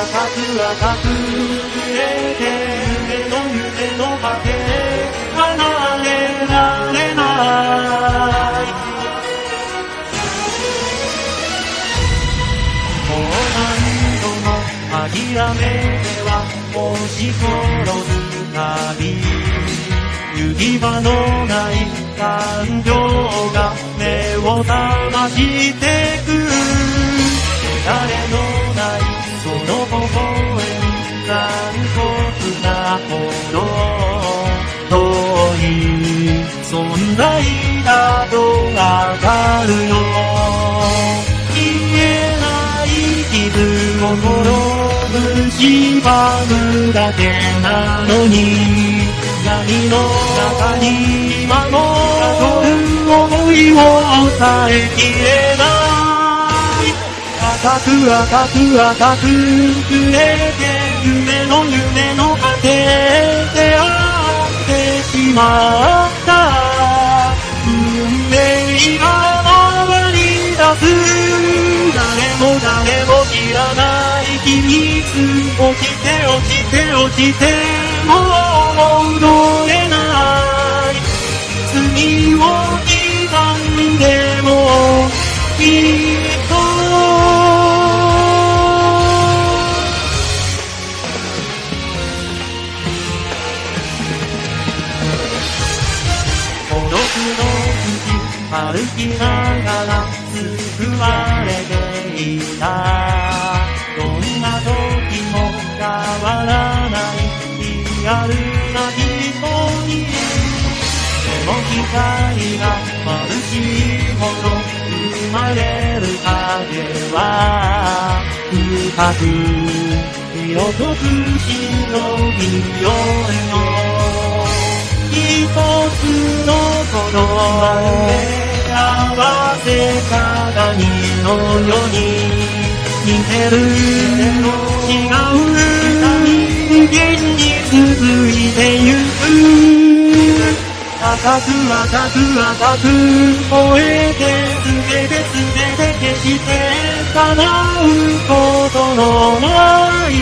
く赤く揺れて夢の果て離れられないもう何度も諦めては押し殺す旅行き場のない感情が目を覚ましてく誰のないその微笑み残酷なほど遠いそんな間とわかるよ言えない傷を滅ぶ縛るだけなのに闇の中に守る想いを抑えきれない赤く赤く揺れて夢の果てで会ってしまった運命が回り出す誰も知らない秘密落ちてもう戻れない罪を刻んでもきっと孤独の道歩きながら救われていたどんな時も変わらないリアルな瞳でも光が眩しいほど生まれる影は深く色とく白いよ一つの言葉で合わせ鏡のように似てる違う人間に続いてゆく赤く燃えて全て消して叶うことのない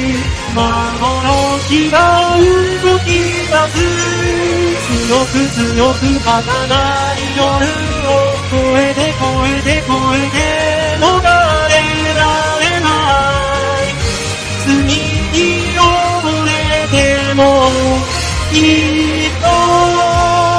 幻が動き出す強く儚い夜を越えて逃れられない罪に溺れてもきっと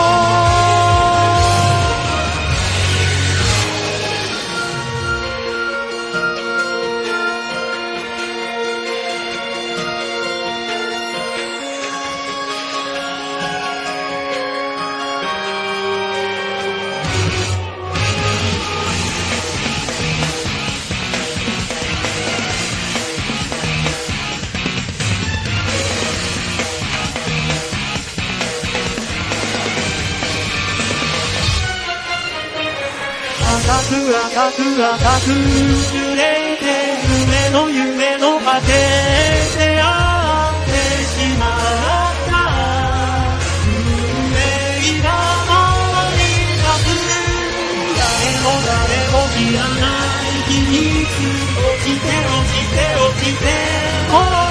赤く揺れて夢の果てで会ってしまった運命が回り出す誰も知らない秘密落ちて